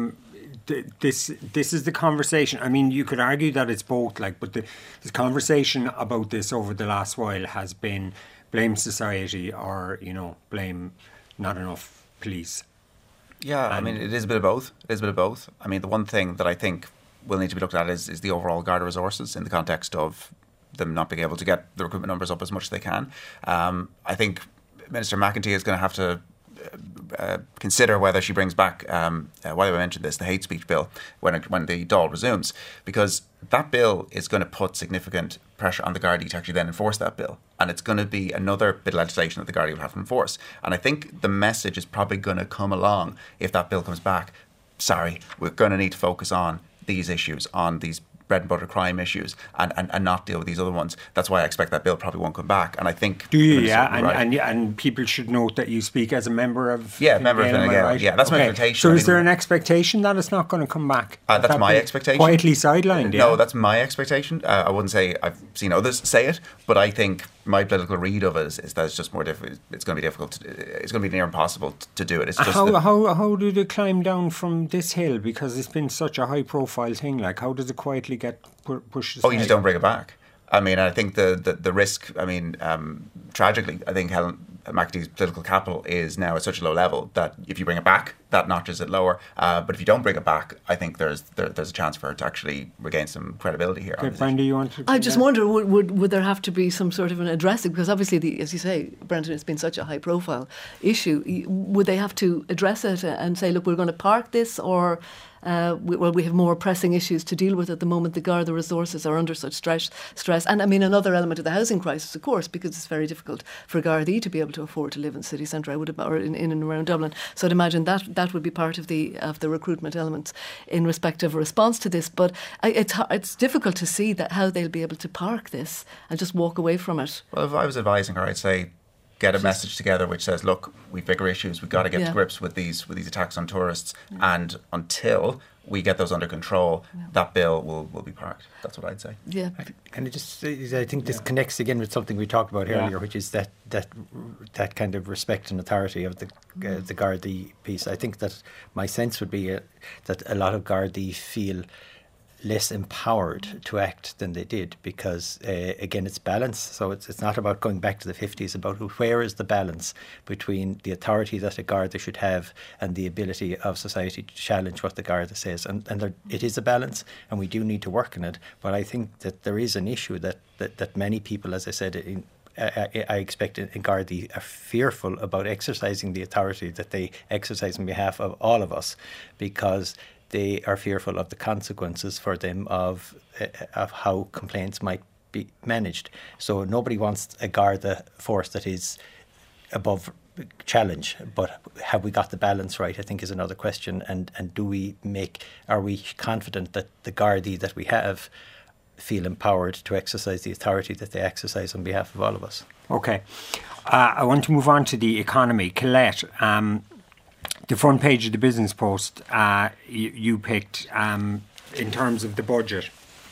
This is the conversation. I mean, you could argue that it's both, but this conversation about this over the last while has been blame society or blame not enough police. Yeah, I mean, it is a bit of both. I mean, the one thing that I think will need to be looked at is the overall Garda resources in the context of them not being able to get the recruitment numbers up as much as they can. I think Minister McEntee is going to have to consider whether she brings back, why I mentioned this, the hate speech bill when the Dáil resumes, because that bill is going to put significant pressure on the Gardaí to actually then enforce that bill, and it's going to be another bit of legislation that the Gardaí will have to enforce. And I think the message is probably going to come along if that bill comes back. Sorry, we're going to need to focus on these issues, on these bread and butter crime issues, and not deal with these other ones. That's why I expect that bill probably won't come back. And I think... Do you? Yeah. And people should note that you speak as a member of... Yeah, member of Fine Gael. Right? Yeah, that's my expectation. So is there an expectation that it's not going to come back? That's my expectation. Quietly sidelined, yeah? No, that's my expectation. I wouldn't say I've seen others say it, but I think my political read of it is that it's just more difficult. It's going to be difficult. It's going to be near impossible to do it. It's just how do they climb down from this hill? Because it's been such a high-profile thing. How does it quietly get pushed aside? You just don't bring it back. I mean, I think the risk. I mean, tragically, I think Helen McEntee's political capital is now at such a low level that if you bring it back, that notches it lower. But if you don't bring it back, I think there's a chance for her to actually regain some credibility here. Okay, Brenda, you want to? I just wonder, would there have to be some sort of an addressing? Because obviously, as you say, Brendan, it's been such a high-profile issue. Would they have to address it and say, look, we're going to park this, or we have more pressing issues to deal with at the moment? The Garda resources are under such stress. And I mean, another element of the housing crisis, of course, because it's very difficult for Gardaí to be able to afford to live in the city centre, or in and around Dublin. So I'd imagine that would be part of the recruitment elements in respect of a response to this. But it's difficult to see that how they'll be able to park this and just walk away from it. Well, if I was advising her, I'd say get a message together which says, look, we've bigger issues, we've got to get to grips with these attacks on tourists, and until we get those under control, that bill will be parked. That's what I'd say. Yeah. Can I just say, I think this connects again with something we talked about earlier, which is that kind of respect and authority of the Gardaí piece. I think that my sense would be that a lot of Gardaí feel less empowered to act than they did, because again, it's balance. So it's not about going back to the 50s, it's about where is the balance between the authority that a Garda should have and the ability of society to challenge what the Garda says. And it is a balance, and we do need to work on it. But I think that there is an issue that many people, as I said, I expect in Gardaí are fearful about exercising the authority that they exercise on behalf of all of us, because they are fearful of the consequences for them of how complaints might be managed. So nobody wants a Garda force that is above challenge, but have we got the balance right, I think, is another question. And are we confident that the Gardaí that we have feel empowered to exercise the authority that they exercise on behalf of all of us? Okay. I want to move on to the economy. Colette, the front page of the Business Post, you picked in terms of the budget.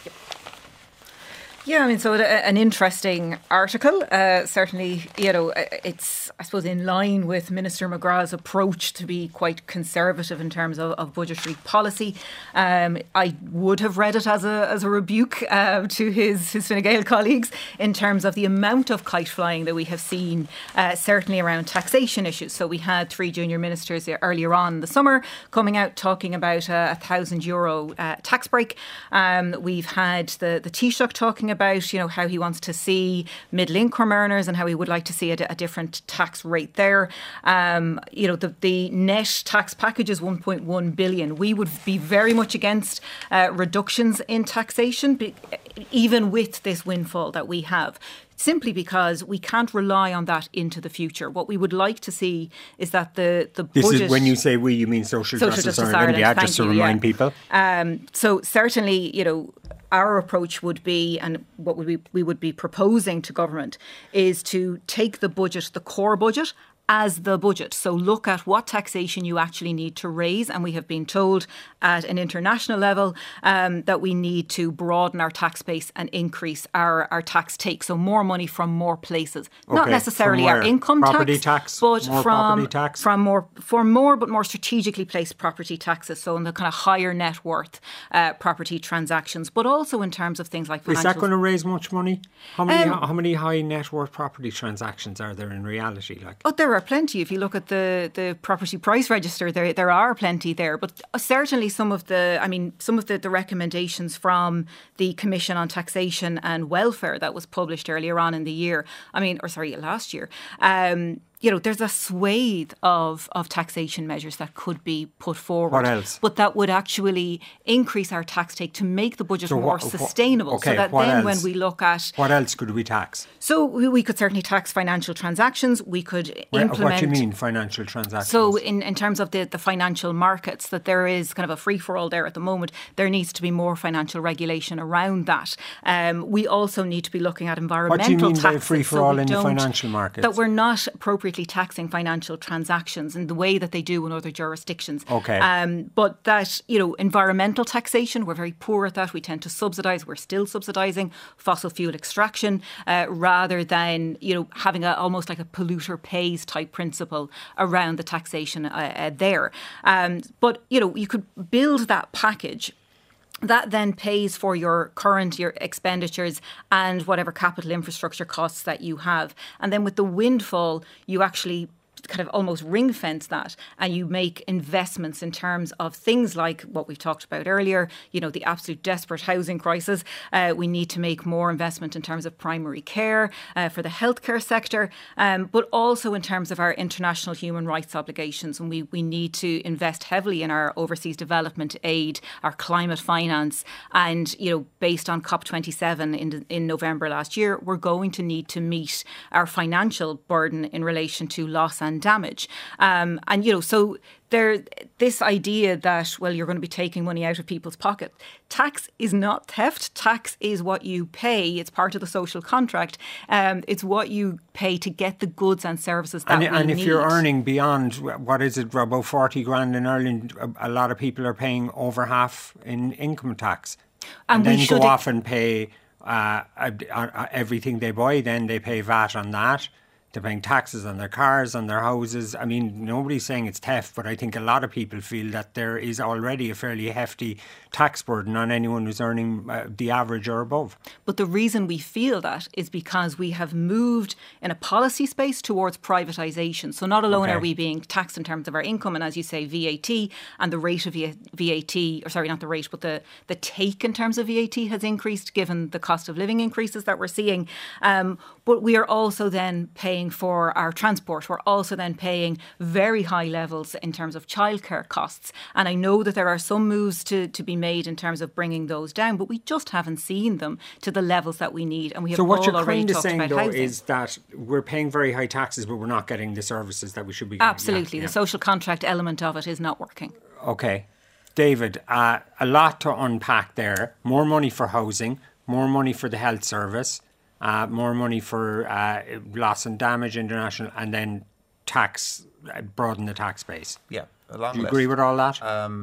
Yeah, I mean, so an interesting article. Certainly, it's, I suppose, in line with Minister McGrath's approach to be quite conservative in terms of budgetary policy. I would have read it as a rebuke to his Fine Gael colleagues in terms of the amount of kite flying that we have seen, certainly around taxation issues. So we had 3 junior ministers earlier on in the summer coming out talking about a €1,000 tax break. We've had the Taoiseach talking about, how he wants to see middle income earners and how he would like to see a different tax rate there. The net tax package is 1.1 billion. We would be very much against reductions in taxation, even with this windfall that we have, simply because we can't rely on that into the future. What we would like to see is that the this budget... Is, when you say we, you mean Social Justice Ireland, just to remind people. So certainly, our approach would be, and what we would be proposing to government, is to take the budget, the core budget, as the budget. So look at what taxation you actually need to raise. And we have been told at an international level that we need to broaden our tax base and increase our tax take. So more money from more places. Okay. Not necessarily our income property tax, but more property tax? from more strategically placed property taxes. So in the kind of higher net worth property transactions, but also in terms of things like financial... Is that going to raise much money? How many high net worth property transactions are there in reality? There are plenty. If you look at the property price register, there are plenty there. But certainly some of the recommendations from the Commission on Taxation and Welfare that was published earlier on in the year, last year, there's a swathe of taxation measures that could be put forward. What else? But that would actually increase our tax take to make the budget more sustainable. Okay, so that then when we look at... What else could we tax? So we could certainly tax financial transactions. We could implement... What do you mean, financial transactions? So in terms of the financial markets, that there is kind of a free-for-all there at the moment. There needs to be more financial regulation around that. We also need to be looking at environmental taxes. What do you mean by free-for-all in the financial markets? That we're not appropriately taxing financial transactions in the way that they do in other jurisdictions. Okay. But that, environmental taxation, we're very poor at that. We tend to subsidise, we're still subsidising fossil fuel extraction rather than, having almost like a polluter pays type principle around the taxation there. But, you could build that package that then pays for your expenditures and whatever capital infrastructure costs that you have. And then with the windfall, you actually kind of almost ring fence that, and you make investments in terms of things like what we've talked about earlier, the absolute desperate housing crisis. We need to make more investment in terms of primary care for the healthcare sector, but also in terms of our international human rights obligations. And we need to invest heavily in our overseas development aid, our climate finance, and, based on COP27 in November last year, we're going to need to meet our financial burden in relation to loss and damage. So this idea that, you're going to be taking money out of people's pocket. Tax is not theft. Tax is what you pay. It's part of the social contract. It's what you pay to get the goods and services that we need. And if you're earning beyond, what is it, about 40 grand in Ireland, a lot of people are paying over half in income tax. And then go off and pay everything they buy, then they pay VAT on that. They're paying taxes on their cars, on their houses. Nobody's saying it's theft, but I think a lot of people feel that there is already a fairly hefty tax burden on anyone who's earning the average or above. But the reason we feel that is because we have moved in a policy space towards privatisation. So not alone are we being taxed in terms of our income, and as you say, VAT and the rate of VAT, or sorry, not the rate, but the take in terms of VAT has increased given the cost of living increases that we're seeing. But we are also then paying for our transport. We're also then paying very high levels in terms of childcare costs. And I know that there are some moves to be made in terms of bringing those down, but we just haven't seen them to the levels that we need. And we have so what all you're already kind of talked saying, about though, housing. is that we're paying very high taxes, but we're not getting the services that we should be getting. Absolutely. The social contract element of it is not working. Okay. David, a lot to unpack there. More money for housing, more money for the health service, more money for loss and damage international, and then tax, broaden the tax base. Yeah, a long Do you list. agree with all that?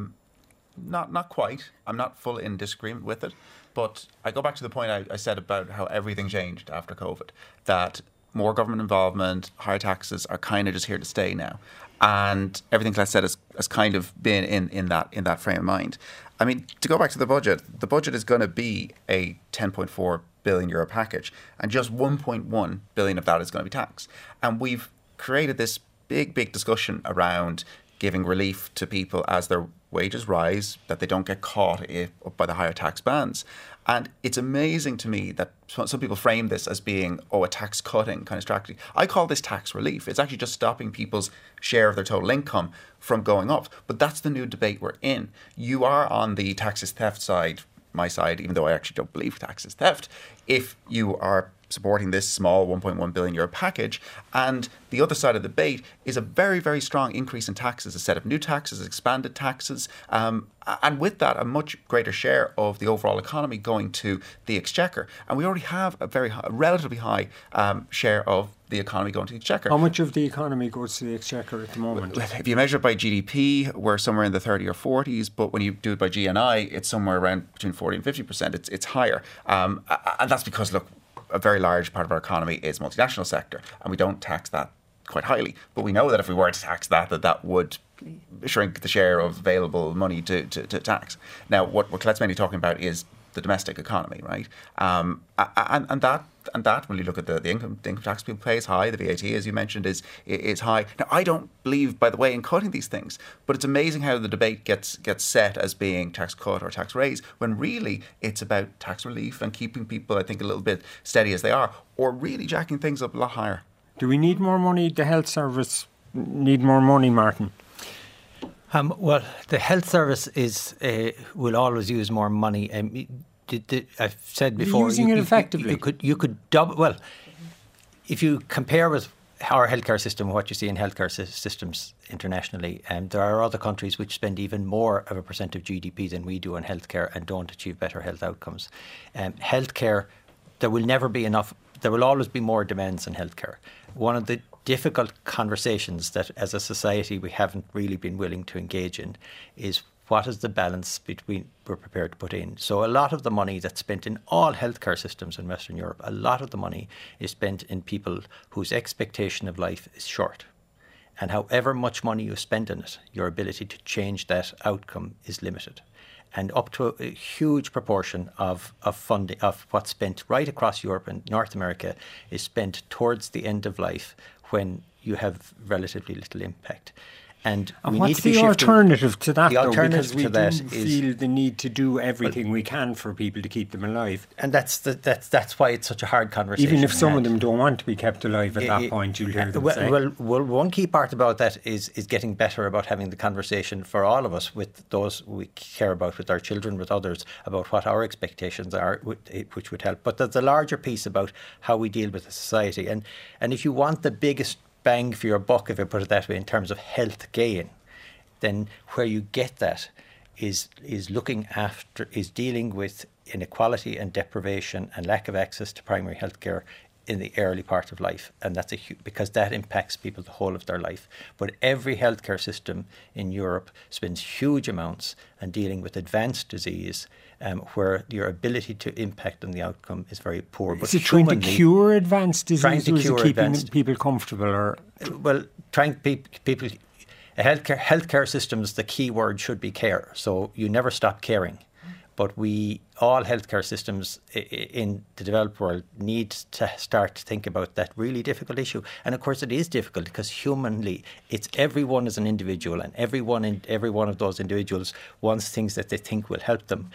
Not quite. I'm not full in disagreement with it. But I go back to the point I said about how everything changed after COVID, that more government involvement, higher taxes are kind of just here to stay now. And everything Claire said has kind of been in that frame of mind. To go back to the budget is going to be a 10.4 billion euro package, and just 1.1 billion of that is going to be tax. And we've created this big discussion around giving relief to people as their wages rise, that they don't get caught up by the higher tax bands. And it's amazing to me that some people frame this as being, a tax cutting kind of strategy. I call this tax relief. It's actually just stopping people's share of their total income from going up. But that's the new debate we're in. You are on the taxes theft side, my side, even though I actually don't believe tax is theft, if you are supporting this small €1.1 billion package. And the other side of the debate is a very, very strong increase in taxes, a set of new taxes, expanded taxes, and with that, a much greater share of the overall economy going to the exchequer. And we already have a relatively high share of the economy going to the exchequer. How much of the economy goes to the exchequer at the moment? If you measure it by GDP, we're somewhere in the 30 or 40s, but when you do it by GNI, it's somewhere around between 40 and 50%. It's higher. And that's because, look, a very large part of our economy is multinational sector, and we don't tax that quite highly. But we know that if we were to tax that would shrink the share of available money to tax. Now, what Colette's mainly talking about is the domestic economy, right? And that, when you look at the income tax people pay is high. The VAT, as you mentioned, is high. Now, I don't believe, by the way, in cutting these things, but it's amazing how the debate gets set as being tax cut or tax raise, when really it's about tax relief and keeping people, I think, a little bit steady as they are, or really jacking things up a lot higher. Do we need more money? The health service need more money, Martin? Well, the health service will always use more money. I've said before, using it effectively. You could double. Well, if you compare with our healthcare system, what you see in healthcare systems internationally, there are other countries which spend even more of a percent of GDP than we do on healthcare and don't achieve better health outcomes. Healthcare, there will never be enough. There will always be more demands on healthcare. One of the difficult conversations that as a society we haven't really been willing to engage in is what is the balance between we're prepared to put in. So a lot of the money that's spent in all healthcare systems in Western Europe, a lot of the money is spent in people whose expectation of life is short. And however much money you spend on it, your ability to change that outcome is limited. And up to a huge proportion of funding, of what's spent right across Europe and North America, is spent towards the end of life when you have relatively little impact. And we what's need to be the alternative to that, the though? alternative Because we to that do feel the need to do everything we can for people to keep them alive. And that's why it's such a hard conversation. Even if some of them don't want to be kept alive at that point, you'll hear them say. Well, one key part about that is getting better about having the conversation for all of us with those we care about, with our children, with others, about what our expectations are, which would help. But there's a larger piece about how we deal with the society. And if you want the biggest bang for your buck, if I put it that way, in terms of health gain, then where you get that is dealing with inequality and deprivation and lack of access to primary health care in the early part of life. And that's because that impacts people the whole of their life. But every healthcare system in Europe spends huge amounts on dealing with advanced disease, where your ability to impact on the outcome is very poor. Is it trying to cure advanced disease, or is it keeping people comfortable? Or well, trying people. Healthcare systems, the key word should be care. So you never stop caring. But all healthcare systems in the developed world need to start to think about that really difficult issue. And of course it is difficult because humanly, it's everyone as an individual, and every one of those individuals wants things that they think will help them,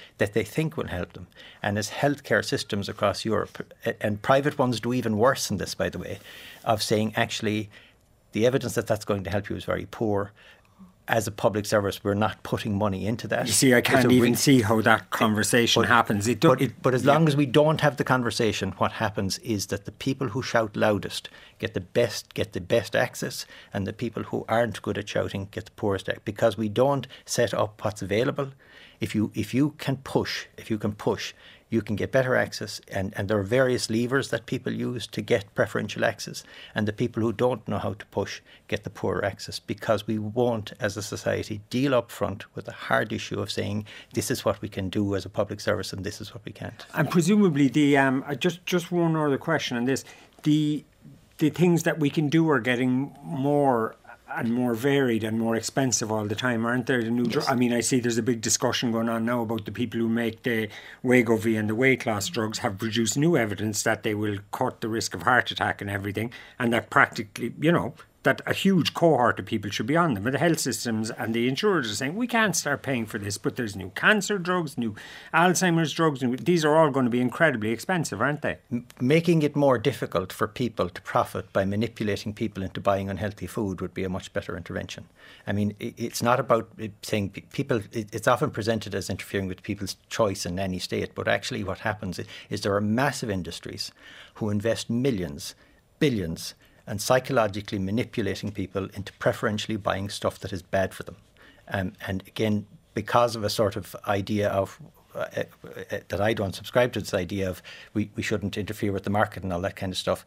And as healthcare systems across Europe, and private ones do even worse than this, by the way, of saying actually the evidence that that's going to help you is very poor. As a public service, we're not putting money into that. You see, I can't even see how that conversation happens. But as long as we don't have the conversation, what happens is that the people who shout loudest get the best access, and the people who aren't good at shouting get the poorest access, because we don't set up what's available. If you can push, you can get better access, and there are various levers that people use to get preferential access, and the people who don't know how to push get the poorer access, because we won't, as a society, deal up front with the hard issue of saying this is what we can do as a public service and this is what we can't. And presumably just one other question on this, the things that we can do are getting more and more varied and more expensive all the time, aren't there? Yes. I mean, I see there's a big discussion going on now about the people who make the Wegovy and the weight loss drugs have produced new evidence that they will cut the risk of heart attack and everything, and that practically, that a huge cohort of people should be on them. But the health systems and the insurers are saying, we can't start paying for this, but there's new cancer drugs, new Alzheimer's drugs. These are all going to be incredibly expensive, aren't they? Making it more difficult for people to profit by manipulating people into buying unhealthy food would be a much better intervention. I mean, it's not about saying people, it's often presented as interfering with people's choice in any state, but actually what happens is there are massive industries who invest millions, billions, and psychologically manipulating people into preferentially buying stuff that is bad for them. And again, because of a sort of idea of that I don't subscribe to, this idea of we shouldn't interfere with the market and all that kind of stuff,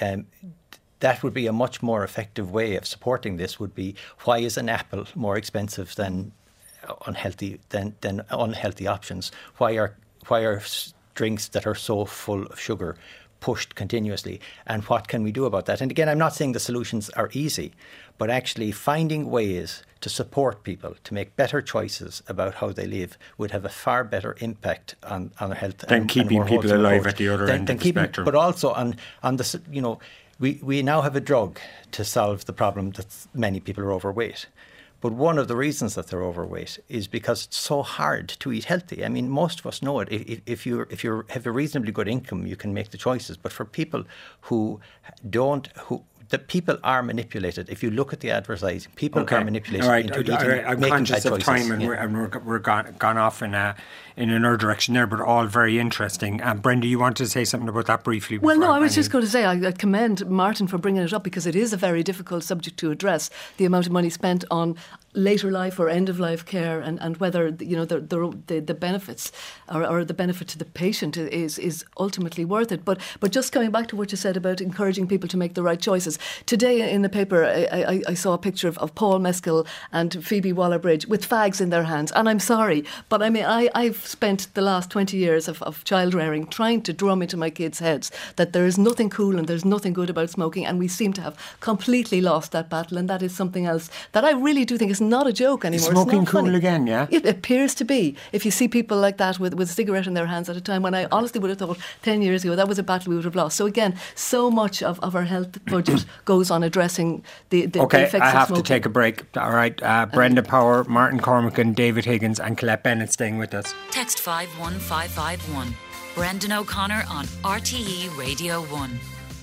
that would be a much more effective way of supporting this. Would be, why is an apple more expensive than unhealthy options? Why are drinks that are so full of sugar pushed continuously, and what can we do about that? And again, I'm not saying the solutions are easy, but actually finding ways to support people to make better choices about how they live would have a far better impact on their health than keeping people alive at the other end of the spectrum. But also on the, you know, we now have a drug to solve the problem that many people are overweight. But one of the reasons that they're overweight is because it's so hard to eat healthy. I mean, most of us know it. If you have a reasonably good income, you can make the choices. But for people who don't, the people are manipulated. If you look at the advertising, people are manipulated into eating, I'm making conscious bad of choices. time, and we're gone off in another direction there, but all very interesting. Brenda, you wanted to say something about that briefly? Well, no, I was just going to say I commend Martin for bringing it up, because it is a very difficult subject to address, the amount of money spent on later life or end of life care, and whether, you know, the benefits or the benefit to the patient is ultimately worth it. But just coming back to what you said about encouraging people to make the right choices. Today in the paper I saw a picture of Paul Mescal and Phoebe Waller-Bridge with fags in their hands, and I'm sorry, but I mean I've spent the last 20 years of child rearing trying to drum into my kids' heads that there is nothing cool and there's nothing good about smoking, and we seem to have completely lost that battle, and that is something else that I really do think is not a joke anymore. Is smoking it's not cool funny. again, yeah? It appears to be. If you see people like that with a cigarette in their hands at a time when I honestly would have thought 10 years ago that was a battle we would have lost. So again, so much of our health budget goes on addressing the effects of smoking. I have to take a break. All right, Brenda Power, Martin Cormacan, David Higgins and Colette Bennett staying with us. Text 51551. Brendan O'Connor on RTE Radio 1.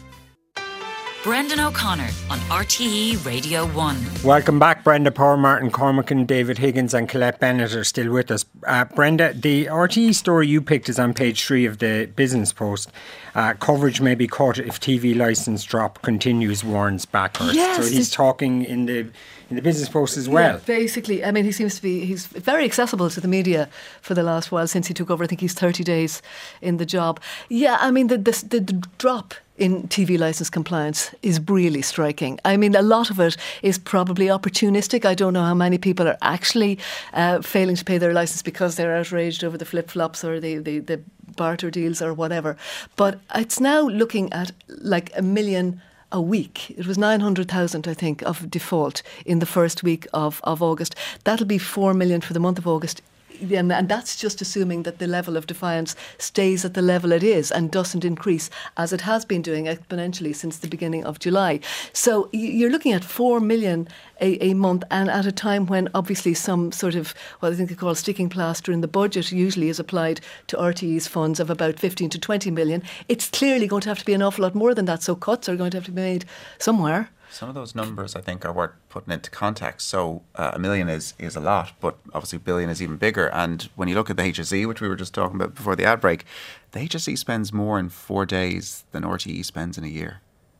Brendan O'Connor on RTE Radio 1. Welcome back. Brenda Power, Martin Cormacan, David Higgins and Colette Bennett are still with us. Brenda, the RTE story you picked is on page 3 of the Business Post. Coverage may be caught if TV licence drop continues, warns Bathurst. Yes, so he's talking in the Business Post as well. Yeah, basically, I mean, he's very accessible to the media for the last while since he took over. I think he's 30 days in the job. Yeah, I mean, the drop in TV licence compliance is really striking. I mean, a lot of it is probably opportunistic. I don't know how many people are actually failing to pay their licence because they're outraged over the flip-flops or the barter deals or whatever. But it's now looking at like 1 million a week. It was 900,000, I think, of default in the first week of August. That'll be 4 million for the month of August. And that's just assuming that the level of defiance stays at the level it is and doesn't increase, as it has been doing exponentially since the beginning of July. So you're looking at 4 million a month, and at a time when obviously some sort of, what I think they call sticking plaster in the budget usually is applied to RTE's funds of about 15 to 20 million. It's clearly going to have to be an awful lot more than that, so cuts are going to have to be made somewhere. Some of those numbers, I think, are worth putting into context. So 1 million is a lot, but obviously billion is even bigger. And when you look at the HSE, which we were just talking about before the ad break, the HSE spends more in 4 days than RTE spends in a year.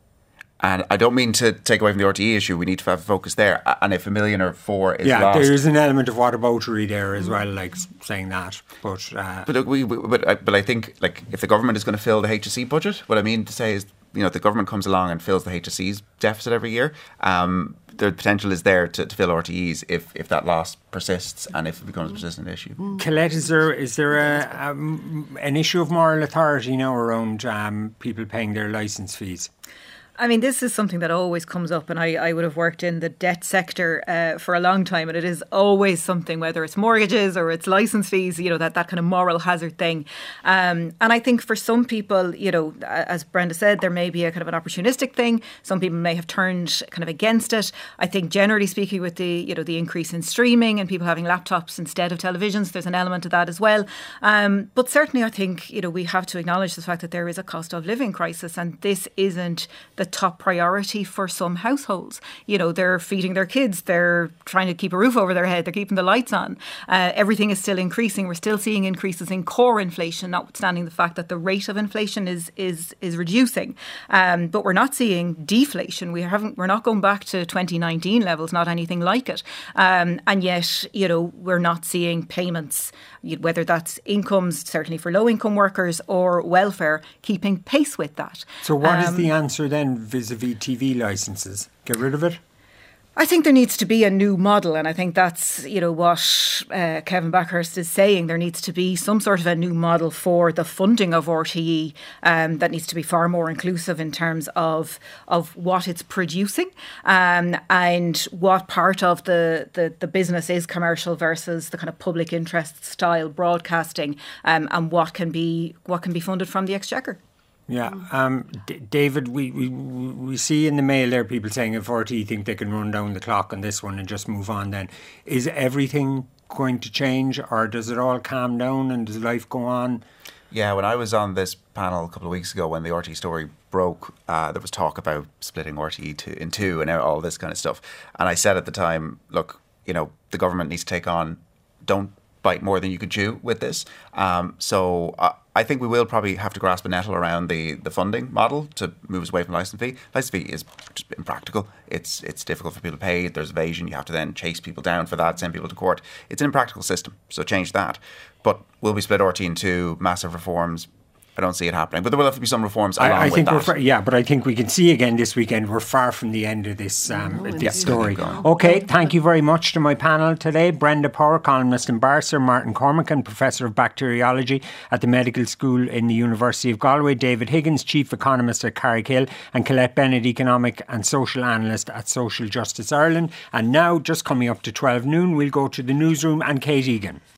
And I don't mean to take away from the RTE issue. We need to have focus there. And if 1 million or 4 is lost, there is an element of whataboutery there as well, like saying that. But look, but I think, like, if the government is going to fill the HSE budget, what I mean to say is, you know, the government comes along and fills the HSE's deficit every year. The potential is there to fill RTEs if that loss persists and if it becomes a persistent issue. Colette, is there an issue of moral authority now around people paying their licence fees? I mean, this is something that always comes up, and I would have worked in the debt sector for a long time, and it is always something, whether it's mortgages or it's licence fees, that kind of moral hazard thing. And I think for some people, as Brenda said, there may be a kind of an opportunistic thing. Some people may have turned kind of against it. I think generally speaking, with the increase in streaming and people having laptops instead of televisions, there's an element of that as well. But certainly I think, we have to acknowledge the fact that there is a cost of living crisis, and this isn't the top priority for some households. They're feeding their kids, they're trying to keep a roof over their head, they're keeping the lights on. Everything is still increasing. We're still seeing increases in core inflation, notwithstanding the fact that the rate of inflation is reducing. But we're not seeing deflation. We're not going back to 2019 levels, not anything like it. And yet, we're not seeing payments, whether that's incomes, certainly for low income workers, or welfare, keeping pace with that. So what is the answer then vis-a-vis TV licences? Get rid of it? I think there needs to be a new model, and I think that's what Kevin Backhurst is saying. There needs to be some sort of a new model for the funding of RTE that needs to be far more inclusive in terms of what it's producing and what part of the business is commercial versus the kind of public interest style broadcasting, and what can be funded from the Exchequer. Yeah, David, we see in the Mail there people saying if RTE think they can run down the clock on this one and just move on then. Is everything going to change, or does it all calm down and does life go on? Yeah, when I was on this panel a couple of weeks ago when the RTE story broke, there was talk about splitting RTE in two and all this kind of stuff. And I said at the time, look, the government needs to take on, don't bite more than you can chew with this. So I think we will probably have to grasp a nettle around the funding model to move us away from licence fee. Licence fee is just impractical. It's difficult for people to pay. There's evasion. You have to then chase people down for that, send people to court. It's an impractical system. So change that. But will we split RTE into massive reforms? I don't see it happening, but there will have to be some reforms along with that. But I think we can see again this weekend we're far from the end of this this story. Okay, thank you very much to my panel today. Brenda Power, columnist and barrister, Martin Cormack, and Professor of Bacteriology at the Medical School in the University of Galway, David Higgins, Chief Economist at Carrickhill, and Colette Bennett, Economic and Social Analyst at Social Justice Ireland. And now, just coming up to 12 noon, we'll go to the newsroom and Kate Egan.